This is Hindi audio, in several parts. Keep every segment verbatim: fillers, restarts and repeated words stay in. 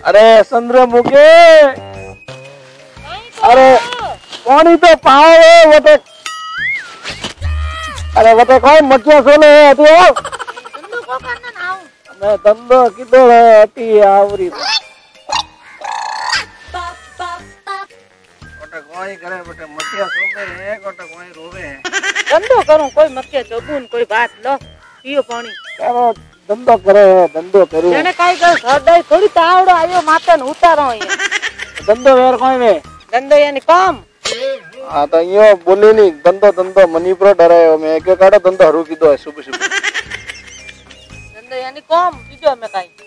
अरे चंद्रमुखी, अरे पानी तो पाओ वो तो, अरे वो तो कौन मच्छियाँ सोले है अति हो? धंधो को करना ना हूँ। मैं धंधो किधर है अति आवरी। कोटा कोई करे बेटे मच्छियाँ सोले है, कोटा कोई रोवे है। धंधो करूँ कोई मक्के चोबून कोई बात लो पियो पानी। करो धंधो करे धंधो करूँ। जेने काई कर हृदय थोड़ी तावड़ो आयो माता न उतारो ये। धंधो वेर कोई में? धंधो यानी काम। हाँ तो यो बोले नहीं धंधो धंधो मनी पर डरे हो मैं क्या काटा धंधो हरू की दो है सुबह सुबह। धंधो यानी काम बीजो में काई।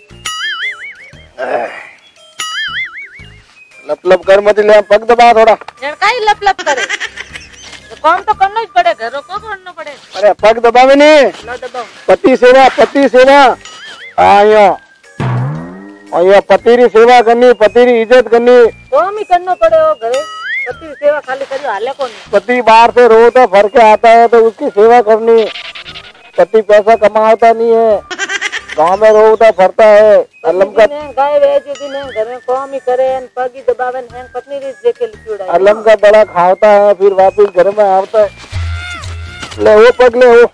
लप लप कर मत ले पग दबा थोड़ा। जेने काई लप लप करे। तो काम तो करना ही पड़े घरों को करना पड़े। अरे पग दबावे नहीं। लो दबाओ। पति सेवा पति सेवा आयो आयो पति री सेवा करनी पति री इज्जत करनी। काम ही करना पड़े वो घरे पति की सेवा खाली करियो हाले को नहीं। पति बाहर से रोज तो भर के आता है तो उसकी सेवा करनी। पति पैसा कमाता नहीं है गांव में रोता फरता है। अलम का गाय बेच दिन घर में काम ही करे पगी दबावे हैं पत्नी री देखे लिखुड़ा। अलम का बड़ा खाता है फिर वापस घर में आता है। ले वो पग ले वो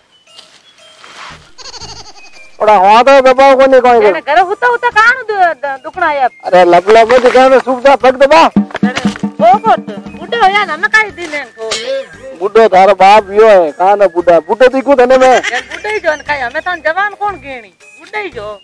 थोड़ा हुआ तो दबाओ को नहीं कोई घर होता होता कहां दुखना है। अरे लग लग में दिखा में सूख जा पग दबा। ओ कोट बुढ़े हो या ना मैं काई दिन है को बुढ़ो थारा बाप यो है कहां ना बुढ़ा बुढ़ो दिखो तने में बुढ़े ही जो काई हमें तो जवान कौन गेणी बुढ़े ही जो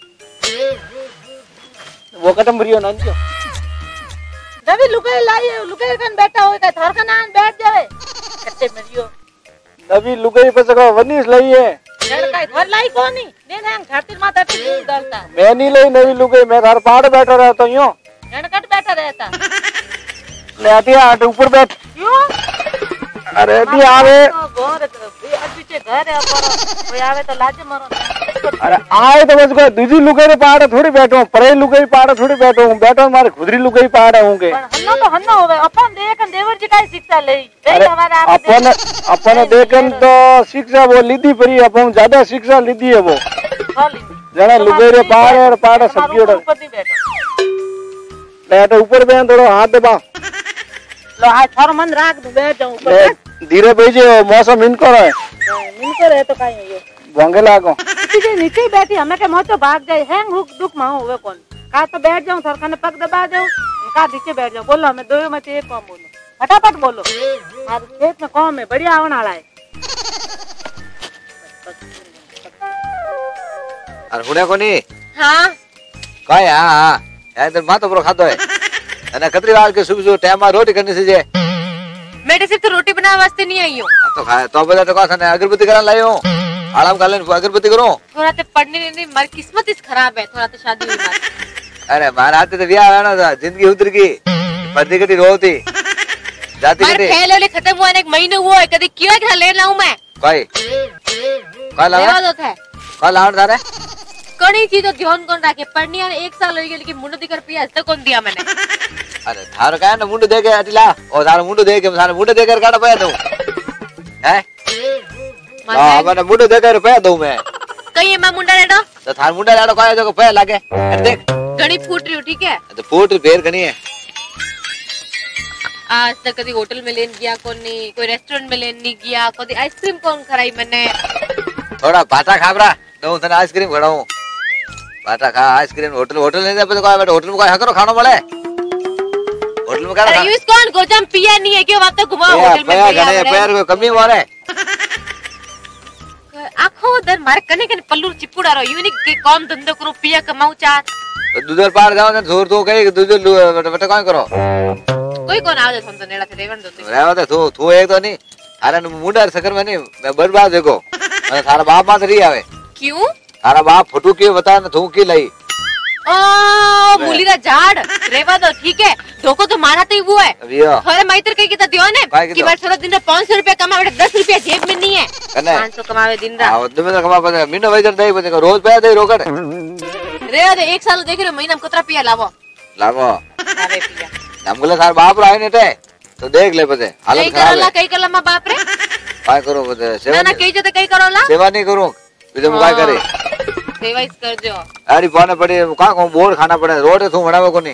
वो कटम रियो ना जो नवी लुगाई लाई लुगाई कन बैठा होए का थर का नान बैठ जावे कट्टे मरियो नवी लुगाई पे सका वनीस लई है जड़ काई थर लाई कोनी ने ने खातिर माथा पे दूर डालता मैं नहीं लई नवी लुगाई मैं घर पाड़ बैठा रहता हूं यो जड़ कट बैठा रहता ले आती है ऊपर बैठ क्यों अरे दी आवे गोर आज पीछे घर है पर कोई आवे तो लाज मारो। अरे आए तो बस को दूजी लुगाई रे पाड़ थोड़ी बैठो परे लुगाई पाड़ थोड़ी बैठो बैठो मारे खुदरी लुगाई पाड़ होंगे हन्नो तो हन्नो होवे अपन देखन देवर जी काई शिक्षा लेई अरे अपन अपन देखन तो शिक्षा वो लीधी परी अपन ज्यादा शिक्षा लीधी है वो जना लुगाई रे पाड़ और पाड़ सब जोड़ ले तो ऊपर बैठ थोड़ा हाथ दबा लो हाथ थोड़ा मन राख दो बैठ जाऊं ऊपर धीरे भेजे मौसम इनको है इनको रहे तो काई है ये भोंगे लागो नीचे नीचे बैठी हमें के मोचो भाग जाए हैंग हुक दुख मां होवे कौन का तो बैठ जाऊं सरखाने पग दबा जाऊं का नीचे बैठ जाऊं बोलो हमें दो में से एक काम बोलो फटाफट बोलो मार खेत में काम है बढ़िया आवन वाला है। अरे हुने कोनी हां काय हां हां यार तो मातो बरो खातो है अने कतरी वार के सुबह सुबह टाइम में रोटी करनी से जे मैं सिर्फ तो रोटी बनाने वास्ते नहीं आई हूं तो खाए तो बोले तो कौन अगरबत्ती कराने लायो आराम कर लेन अगरबत्ती करो थोड़ा ते पढ़ने नहीं मारी किस्मत इस खराब है थोड़ा तो शादी हुई मारी। अरे मार आते तो ब्याह है ना जिंदगी उतर की पति कटी रोती जाती कटी खेल वाले खत्म हुआ एक महीने हुआ है कभी क्यों क्या ले लाऊं मैं कोई कल लेवा दो था कल आउट थारे कणी चीज तो ध्यान कौन रखे पढ़नी है एक साल हो गया लेकिन मुंड दिकर पिया तक कौन दिया मैंने। अरे थार का ना मुंड दे के अटिला और थार मुंड दे के थार मुंड दे कर काटा पाया तू हैं हां मैंने मुंड दे कर पाया दूं मैं कहीं मैं मुंडा लेडो तो थार मुंडा लाडो काय जो पाया लागे अरे देख गणी फूट रही हो ठीक है तो फूट फेर गणी है आज तक कभी होटल में लेन गया कौन नहीं कोई रेस्टोरेंट में लेन नहीं गया कभी आइसक्रीम कौन खराई मैंने थोड़ा बाटा खाबरा दो तने आइसक्रीम खड़ाऊं बाटा खा आइसक्रीम होटल होटल नहीं दे पे कोई बैठो होटल में कोई हकरो खानो मिले होटल में का यूज कौन गोजम पिया नहीं है क्यों बात तो घुमाओ होटल में पिया गने पैर को कमी मारे आंखों उधर मारे कने कने पल्लू चिपुड़ा रो यूनिक के कौन धंधो करो पिया कमाऊ चार तो दूधर पार जाओ ने धोर तो कहीं दूध बेटा कौन करो कोई कौन आ जाए तो नेड़ा से रेवन दो रेवा तो तू तू एक तो नहीं अरे मुंडा सकर में नहीं मैं बर्बाद देखो मैं थारा बाप मां रही आवे क्यों थारा बाप फटू के बता न तू की लई ओ मुलीरा झाड़ रेवा दो ठीक है धोखो तो मारा तो वो है अरे माइतर कहीं कितना दियो ने कि बार सोलह दिन में पाँच सौ रुपया कमा बेटा दस रुपया जेब में नहीं है पाँच सौ कमावे दिन रात हाँ तो मैं कमा पाते मीना वैजर दे पाते रोज पैसा दे रोकड़ रेवा दो एक साल देख रहे हो महीना में कितना पिया लावो लावो लावे पिया हमको सार बाप राय ने टे तो देख ले पते हालत खराब है कई कला मां बाप रे काय करो पते सेवा ना ना कई जो तो कई करो ला सेवा नहीं करूं तुझे काय करे सेवा इस कर जो अरे पाने पड़ी का को बोर खाना पड़े रोड तू बनावे कोनी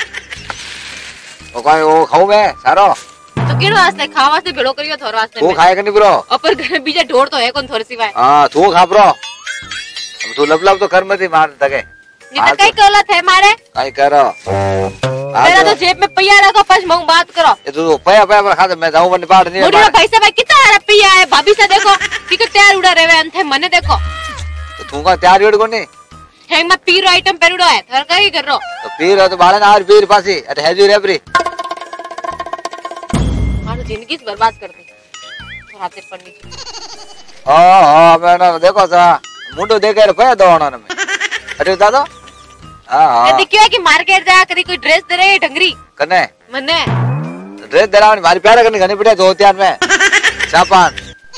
ओ काय ओ खाऊ मैं सारो तो केड़ो वास्ते खावा से भेड़ो करियो थोर वास्ते तू खाए कनी ब्रो ऊपर घर में बीजा ढोर तो है कौन थोर सिवाय हां तू खा ब्रो अब तू लब लब तो कर मत मार तके नहीं तो कई गलत है मारे काय करो मेरा तो जेब में पैया रखो पांच मंग बात करो ये तू पया पया पर खा दे मैं जाऊं बन पाड़ नहीं मोड़ी भाई से भाई कितना हरा पिया है भाभी से देखो कि के तैयार उड़ा रेवे अंथे मने देखो तो तू का तैयार उड़ कोनी हैंग में पीरो आइटम पेरुड़ो है थर कई कर रो तो पीर तो बाले ना पीर पासी अटे हेजू रेबरी मारो जिंदगी बर्बाद कर दी तो हाथे पड़नी ओ हां मैंने देखो सा मुंडो देखे रे पया दोणा में अरे दादा हां हां यदि क्यों है कि मार्केट जा करी कोई ड्रेस दे रे ढंगरी कने मने ड्रेस दरावनी मारी प्यारा करनी घनी पड़े दो त्यान में चापान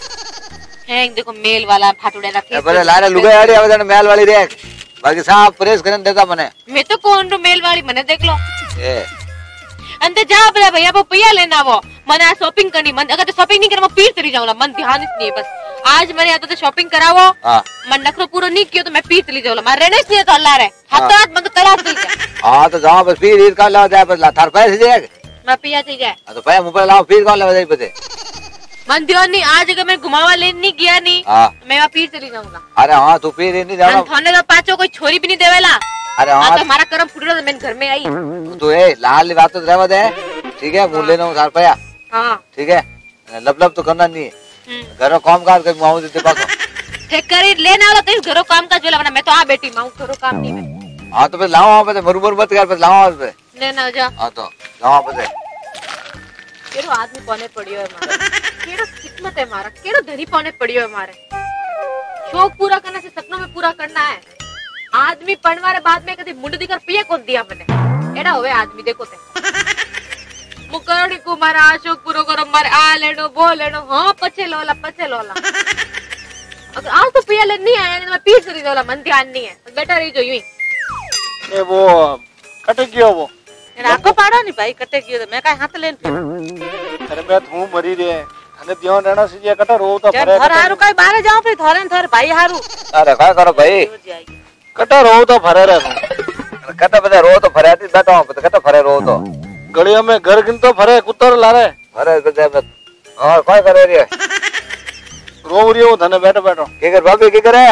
हैंग देखो मेल वाला फाटुड़े रखे पहले लारे लुगाई आड़ी आवे जने मेल वाली रे बाकी साफ प्रेस करन देता मने मैं तो कौन रो मेल वाली मने देख लो ए अंदर जा बड़ा भैया वो पिया लेना वो मने आज शॉपिंग करनी मन अगर तो शॉपिंग नहीं करो पीर चली जाऊंगा मन ध्यान नहीं है बस आज मैंने आता तो शॉपिंग करावो हां मन नखरो पूरा नहीं किया तो मैं पीर चली जाऊंगा मारे रहने नहीं तो अल्लाह रे हाथ हाथ मन तो तलाश दे हां तो जाओ बस पीर ईद का ला जाए बस ला थार पैसे दे मैं पिया चली जाए तो पैसे मुंह पे लाओ पीर कौन ले जाए पते मन ध्यान नहीं आज अगर मैं घुमावा लेने नहीं गया नहीं हां मैं वहां पीर चली जाऊंगा अरे हां तू पीर नहीं जाना थाने तो पांचों कोई छोरी भी नहीं देवेला अरे हां तो हमारा कर्म फुट रहा तो मैं घर में आई तू ए लाल बात तो रहवा दे ठीक है मुंह लेना थार पया हां ठीक है लब लब तो करना नहीं है घरों काम काज कर मुआव देते पासो ठीक करी लेना वाला तो घरों काम का जोला मैं तो आ बेटी मां घरों काम नहीं में हां तो फिर लाओ वहां पे मरुमर मत कर फिर लाओ वहां पे लेना जा हां तो लाओ वहां पे केरो आदमी पौने पड़ियो है मारे केरो किस्मत है मारा केरो धनी पौने पड़ियो है मारे शौक पूरा करने से सपनों में पूरा करना है आदमी पढ़वारे बाद में कभी मुंड दिकर पिए कौन दिया मैंने एड़ा होवे आदमी देखो ते मुकरणी को मारा शौक पूरो करो मारे आ लेनो वो लेनो हां पछे लोला पछे लोला अगर आज तो पिया ले नहीं आया मैं पीस करी दोला मन ध्यान नहीं है बेटा रही जो यूं ए वो कट गयो वो राखो पाड़ो नहीं भाई कटे गयो तो मैं काई हाथ लेन अरे मैं तू मरी रे अने ध्यान रहना सीजे कटा रो तो जब घर हारू काई बाहर जाऊं फिर थोरन थोर भाई हारू अरे काय करो भाई कटा रो तो भरे रे कटा बता रो तो भरे आती बैठा हूं कटा भरे रो तो गलियों में घर गिन तो भरे कुत्तर लारे भरे बता और काय करे रे रो रियो धने बैठो बैठो के कर भाभी के करे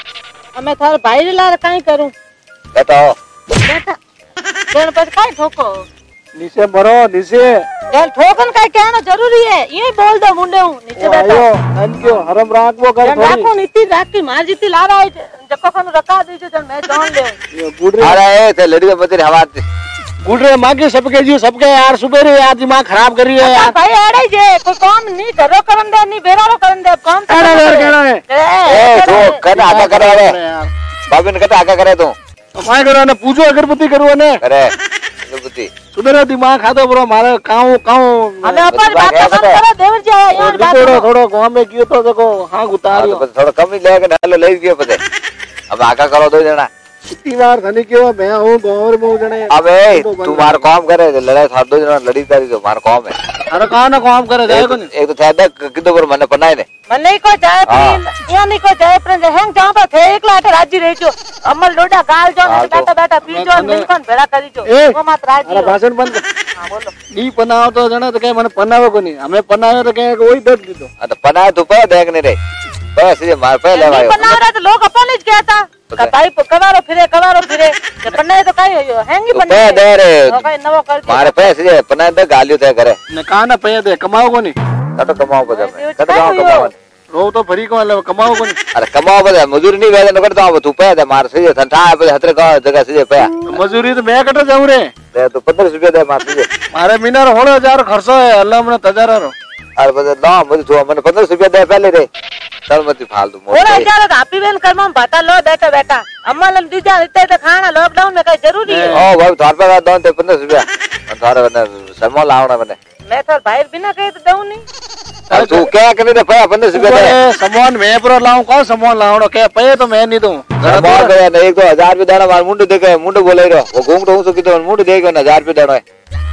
मैं थार भाई रे लारे काई करूं बैठो बेटा गणपत काई ठोको नीचे मरो नीचे यार ठोकन काई कहना जरूरी है ये बोल दो मुंडे हूं नीचे बैठो आयो नन क्यों हरम राख वो कर थोड़ी राखो नीति राख की मार जीती ला रहा है जको खन रखा दीजो जन मैं जान ले ये गुडरे अरे ए थे लड़ी में तेरी हवा गुडरे मां के सबके जी सबके यार सुबह रे यार दिमाग खराब कर रही है यार भाई आड़े जे कोई काम नहीं करो करन दे नहीं बेरारो करन दे काम तो अरे यार कहना है ए तो कर आगा करे रे यार भाभी ने कटा आगा करे तू काय करो ने पूछो अगरबत्ती करो ने करे अगरबत्ती सुबह दिमाग खातो ब्रो मारे काऊ काऊ हमें ऊपर बात करो देवर जी आया यार बात थोड़ा थोड़ा गांव में कियो तो देखो हां उतारियो थोड़ा कम ही लेके ढालो ले गयो पते अब आगा करो दो जना कितनी बार धनी क्यों मैं हूं गांव में जने अबे तू मार काम करे लड़ाई था दो जना लड़ी तारी तो मार काम है अरे कहां ना काम करे देखो ने एक तो था देख कितो पर मने पनाए ने मन नहीं को जाए पर या नहीं को जाए पर हैंग जाओ तो थे एक लाटे राजी रह जो अमल लोडा गाल जो बैठा बैठा पी जो मिलकन भेड़ा करी जो वो मत राजी अरे भाषण बंद हां बोलो नी पनाओ तो जने तो के मने पनावे को नहीं हमें पनावे तो के वही दर्द दीदो तो पनाए तू पे देख ने रे बस ये मार पे ले भाई पना रहा तो लोग अपन ही कहता भाई कवारो फिरे कवारो फिरे पन्ने तो काई हैंगी पन्ने पे दे रे भाई नवो कर दे मारे पैसे ये पनाए दे गालियो दे करे ने कहां ना पे दे कमाओ को नहीं कटो कमाओ को दे कटो कमाओ रो तो भरी को ले कमाओ को नहीं अरे कमाओ बदे मजदूरी नहीं वेदन करता हूं तू पे दे मार से ठंडा है बदे हतरे का जगह से पे मजदूरी तो मैं कट जाऊं रे दे तो पंद्रह रुपया दे मार से मारे मीनार होड़े हजार खर्चो है अल्लाह मने तजारा रो अरे बदे ना मुझे तो मैंने पंद्रह रुपया दे पहले रे चल मत फालतू मोर और हजार हापी बेन कर्म बाटा लो बैठा बैठा अम्मा लम दीजा इतने तो खाना लॉकडाउन में कई जरूरी है ओ भाई थार पे दो ते पंद्रह रुपया थारे ने समो लावना मैंने मैं तो भाई बिना कहे तो दऊं नहीं अरे तू क्या करे दे पे पंद्रह रुपया दे सामान मैं पर लाऊं कौन सामान लाऊं के पे तो मैं नहीं दूं सामान का नहीं एक तो हजार रुपया देना मार मुंड देखे मुंड बोले रो वो घूम तो सो कितो मुंड देखे ना हजार रुपया देना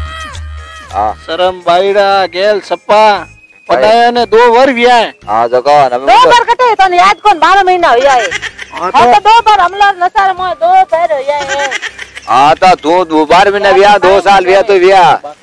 हां शरम बाईड़ा गेल सप्पा पटाया ने दो वर विया है हां जको दो बार कटे तो याद कौन बारह महीना होया है हाँ तो दो बार हमला नसार मोय दो पैर ये हाँ तो तू दो बार भी न विया दो साल विया तो विया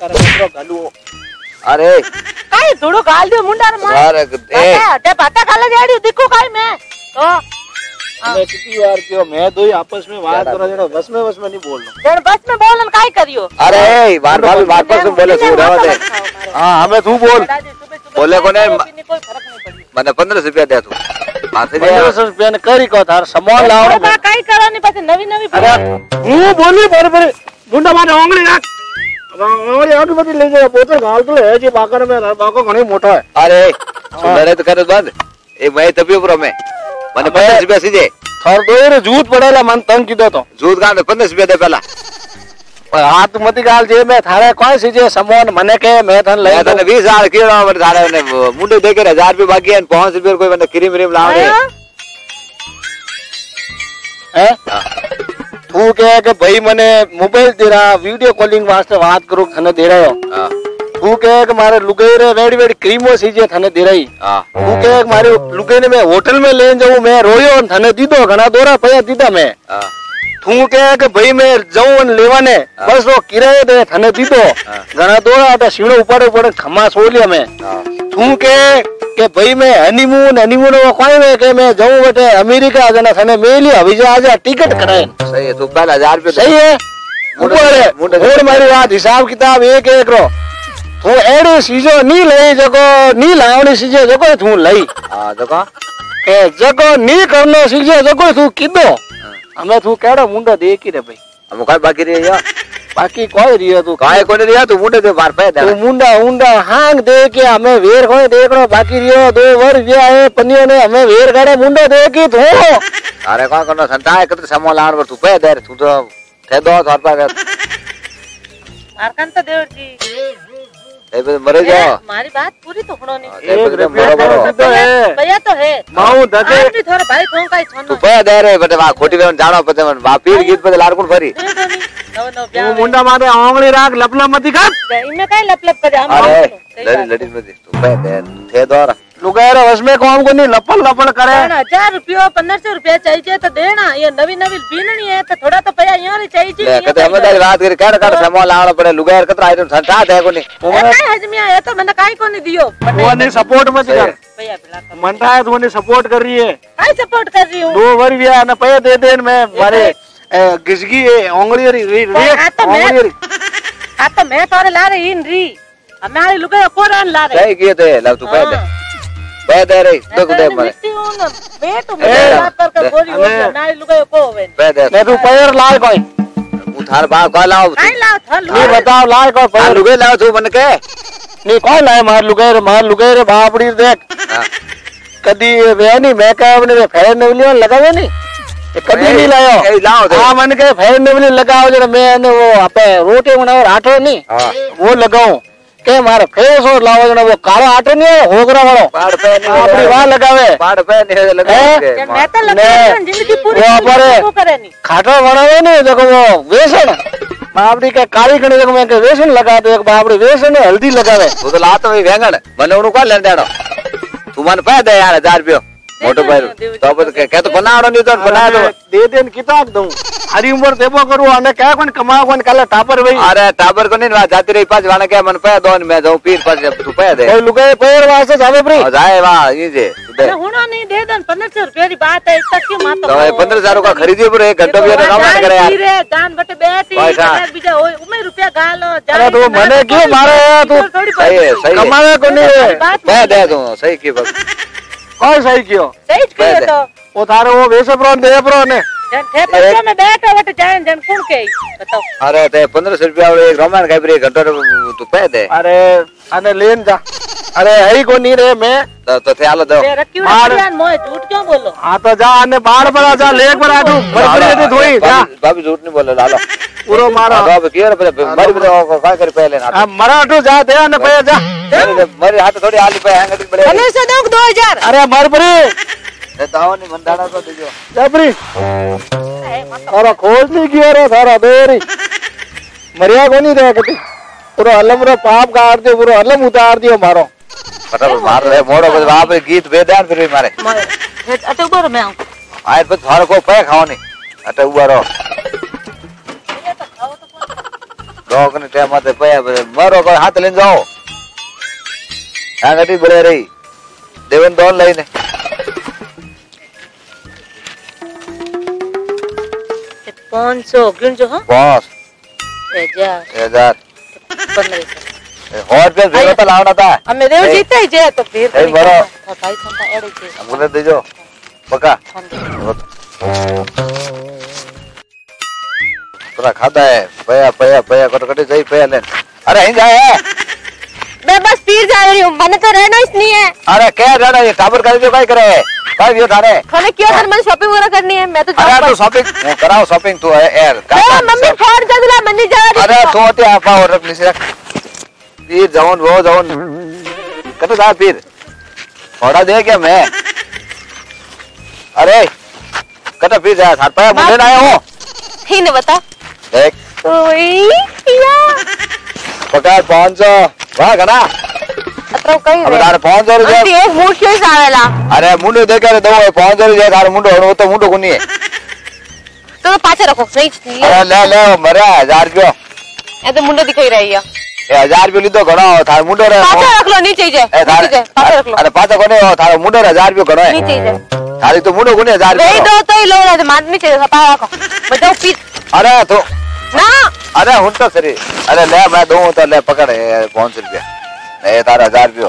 अरे काई थोड़ो गाल दियो मुंडा रे मोय अरे ए ते बाता काले जाड़ी दिखो काई मैं तो मैं कितनी बार क्यों मैं दो ही आपस में बात करो जरा बस में बस में नहीं बोल रहा जण बस में बोलन काई करियो अरे बार बार बात पर बोले तू रहवा दे हां हमें तू बोल बोले कोने कोई फर्क नहीं पड़ी मैंने पंद्रह रुपया दे तू हां से पंद्रह सौ रुपया ने करी को थार सामान लाओ बा काई करो नहीं पाछे नवी नवी अरे हूं बोली बराबर मुंडा माने ओंगली राख ओंगली आगे मत ले जा बोतल गाल तो है जी बाकर में बाको घणी मोटा है अरे सुनरे तो कर बंद ए मैं तभी ऊपर में मैंने पंद्रह रुपया सीधे थार दो रे झूठ पड़ेला मन तंग कीधो तो झूठ गाने पंद्रह रुपया दे पहला और हाथ मत गाल जे मैं थारे कोई सीजे सामान मने के मैं थन ले मैं तने बीस साल कीड़ा पर थारे ने मुंडे दे के हजार रुपया बाकी है पाँच रुपया कोई बंदा क्रीम क्रीम लावने हैं तू कहे कि भाई मने मोबाइल दे रहा वीडियो कॉलिंग वास्ते बात करो थने दे रहे हो तू कहे कि मारे लुगेरे वेड़ी वेड़ी क्रीमो सीजे थने दे रही तू कहे कि मारे लुगेने में होटल में ले जाऊं मैं रोयो थने दीदो घना दोरा पया दीदा मैं तू कहे कि भाई मैं जाऊं लेवाने बस वो किराए दे थने दीदो घना दोरा तो सीणो ऊपर ऊपर खमा सोलिया मैं तू कहे कि भाई मैं हनीमून हनीमून वो कोई में के मैं जाऊं बेटे अमेरिका जना थने मेली हवीजा आजा टिकट कराए सही है तू पहला हजार रुपया सही है ऊपर है और मारी बात हिसाब किताब एक एक रो तू एड़ी चीजो नी लई जको नी लावनी चीजे जको तू लई हां जको ए जको नी करनो चीजे जको तू किदो हमें तू केड़ो मुंडो देखी रे भाई हम काय बाकी रे या बाकी कोई रियो तू काय कोने रिया तू मुंडे दे बार पे दे तू मुंडा उंडा हांग दे के हमें वेर कोई देखनो बाकी रियो दो वर गया है पनियो ने हमें वेर गाड़े मुंडो देखी तू अरे कौन करनो संता है कत सामान लान पर तू पे दे तू तो थे दो थार पर मारकन तो देवर जी ए बे मरे जाओ हमारी बात पूरी तो होनो नहीं ए बे मरो मरो तो है भैया तो है माऊ ददे आज भी थोड़ा भाई फोन का ही छोड़ना तू पे दे रे बेटे वा खोटी वेन जानो पते मन वा पीर गीत पे लार कोन फरी नो नो तू मुंडा मारे ओंगली राख लपला मत कर इनमें काई लप लप करे हम अरे लड़ी लड़ी में तू पे दे थे दो लुगायरा उसमें कौन को नहीं लपल लपल करे हजार रुपया पंद्रह सौ रुपया चाहिए तो देना ये नवी नवी बीननी है तो थोड़ा तो पैसा यहाँ ही चाहिए कते हमें दाई बात कर काट काट सामान लावना पड़े लुगायर कतरा आइटम संता दे कोनी हजमिया है तो मैंने काई को नहीं दियो वो नहीं सपोर्ट मत कर भैया बिला मनता है तू नहीं सपोर्ट कर रही है काई सपोर्ट कर रही हूँ दो वर भी ना पैसे दे दे मैं मारे गिसगी ओंगली री री ओंगली हाँ तो मैं तोरे ला रही इन री हमारे लुगाया कोरान ला रहे सही किए थे लव तू पे दे पे दे रे दुख दे मरे बेट बात कर कर बोली हो हमारे लुगाया को होवे पे दे मैं तू पैर लाए कोई उधार बा को लाओ काई लाओ था नहीं बताओ लाए को पैर लुगे लाओ तू बन के नहीं कौन लाए मार लुगायर मार लुगायर बापड़ी देख कदी वे नहीं मैं कहा अपने फेर नेवली लगावे नहीं कभी नहीं लायो लाओ हाँ मन के फेर नेवली लगाओ जरा मैं वो आपे रोटी बनाओ आटो नहीं वो लगाऊं के मारे फेस और लाओ जना वो काला आटे नहीं है होगरा वालो पाड़ पे नहीं अपनी वहां लगावे पाड़ पे नहीं लगाओगे मैं तो लगा जिंदगी पूरी वो करे नहीं खाटो बनावे नहीं देखो वो वेसन बापड़ी के काली कणी देखो मैं के वेसन लगा दे बापड़ी वेसन हल्दी लगावे वो तो लात में वेंगण मने उनु को लेन देड़ो तू मन पे दे यार हजार रुपया मोटो पैर तो बस के तो बनाड़ो नहीं तो बना दो दे देन किताब दूं हरी उम्र देबो करू अने क्या कोन कमाओ कोन काले टापर भाई अरे टाबर को नहीं वा जाती रही पांच वाने के मन पे दो मैं जाऊं पीर पांच तू पे दे कोई लुगाए पैर वास्ते जावे फ्री जाए वाह ये जे मैं हुना नहीं दे दन पंद्रह सौ रुपया की बात है इतना क्यों मातो तो पंद्रह हजार का खरीदियो पर एक घंटा भी काम ना करे यार रे जान बटे बेटी हजार बीजा होय उमे रुपया गालो अरे तू मने क्यों मारे तू सही है सही कमावे को नहीं मैं दे दूं सही की बात कौन सही क्यों सही क्यों तो वो थारे वो वेसे प्रो दे प्रो ने जन थे पंद्रह में बैठो बटे जान जन कौन के बताओ अरे ते पंद्रह सौ रुपया और एक रोमान का भी एक घंटा तू पे दे अरे अने लेन जा अरे है को नहीं रे मैं तो तो थे आलो दो मार मोय झूठ क्यों बोलो हां तो जा अने बाड़ पर जा लेक पर आटू बड़ी दे थोड़ी जा बाबू झूठ नहीं बोले लालो पूरो मारो बाबू के रे मर भी तो का कर पहले ना हां मराठू जा दे अने पे जा मेरे हाथ थोड़ी आली पे हैंग बड़े कने से दो दो हजार अरे मर परी ए दाव नहीं मंदाना को दीजो जबरी अरे खोज नहीं किया रे थारा देरी मरिया को नहीं रे कति पूरा अलम रो पाप काट दियो पूरा अलम उतार दियो मारो फटाफट मार ले मोड़ो बस वहां पे गीत बेदान फिर भी मारे अटे ऊपर मैं आऊं आए पे थारे को पे खाओ नहीं अटे उबा रहो दो कने टाइम आते पे मरो को हाथ लेन जाओ आ गटी बड़े रही देवन दोन लाइन पाँच सौ गिन जो हाँ बॉस हजार हजार पंद्रह सौ और पे भेड़ो तो लावना था अब मेरे वो जीते ही जे तो फिर ए बरो भाई संता एड़े के मुने दे जो पक्का पूरा खाता है पया पया पया कटकटी सही पया ले अरे यहीं जाए है मैं बस पीर जा रही हूँ मैंने तो रहना इसलिए है अरे क्या रहना ये टाबर कर जो काय करे काय यो थाने खाने क्यों कर मैं शॉपिंग वगैरह करनी है मैं तो अरे तू शॉपिंग कराओ शॉपिंग तू है यार मम्मी फोन कर दिला मैं नहीं जा रही अरे तू होते आपा और रख लीजिए पीर जाऊन वो जाऊन कतो जा पीर थोड़ा दे क्या मैं अरे कतो पीर जा साथ पे मुझे ना आया हूँ ही नहीं बता देख ओए या पका पाँच सौ वाह कना अतरो कई अब तारे पाँच सौ रुपये अंती एक मूड क्यों सावेला अरे मुंडो देखे रे दो पाँच सौ रुपये तारे मुंडो वो तो मुंडो कुनी है तो पाछे रखो सही चाहिए अरे ले ले मरे हजार रुपये ये तो मुंडो दिखाई रही है ए हजार रुपये लीधो घणो थारे मुंडो रे पाछे रख लो नीचे जे नीचे पाछे रख लो अरे पाछे कोने थारे मुंडो रे हजार रुपये घणो है नीचे जे थारी तो मुंडो कुनी हजार वे रुपये दो तो ही लो ना मान नीचे सपा रखो बजाओ पीस अरे तो ना अरे हुन तो सरी अरे ले मैं दूं तो ले पकड़ पाँच सौ रुपये ए तारा हजार रुपये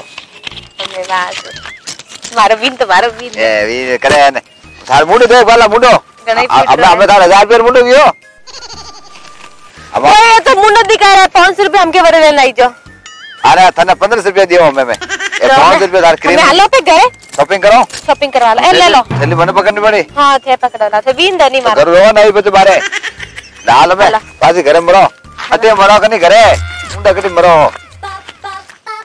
मारो बीन तो मारो बीन ए वी करे ने थार मुंडो देख वाला मुंडो अब हमें तारा हजार रुपये मुंडो दियो अब ये तो मुंडो दिखा रहा है पाँच सौ रुपये हमके बड़े लेना ही जो अरे थाने पंद्रह सौ रुपये दियो हमें मैं ये पाँच सौ रुपये तार क्रीम हलो पे गए शॉपिंग करो शॉपिंग करवा लो ए ले लो जल्दी मने पकड़नी पड़ी हाँ थे पकड़ ला थे बीन दनी मारो घर रो नहीं बचे बारे लाल में पासी घरे मरो अते मरो कनी घरे मुंडा कटी मरो